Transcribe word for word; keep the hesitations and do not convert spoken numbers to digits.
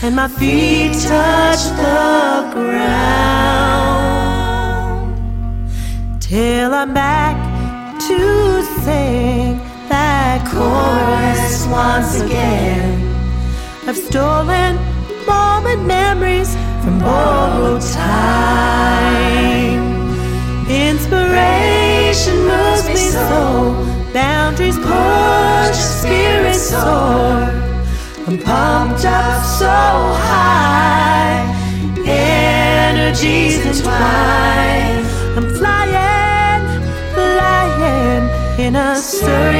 and my feet touch the ground, till I'm back to sing that chorus once again. I've stolen moment memories from borrowed time. Inspiration moves me so, boundaries push, spirits soar. I'm pumped up so high, energies entwined. I'm flying, flying in a circle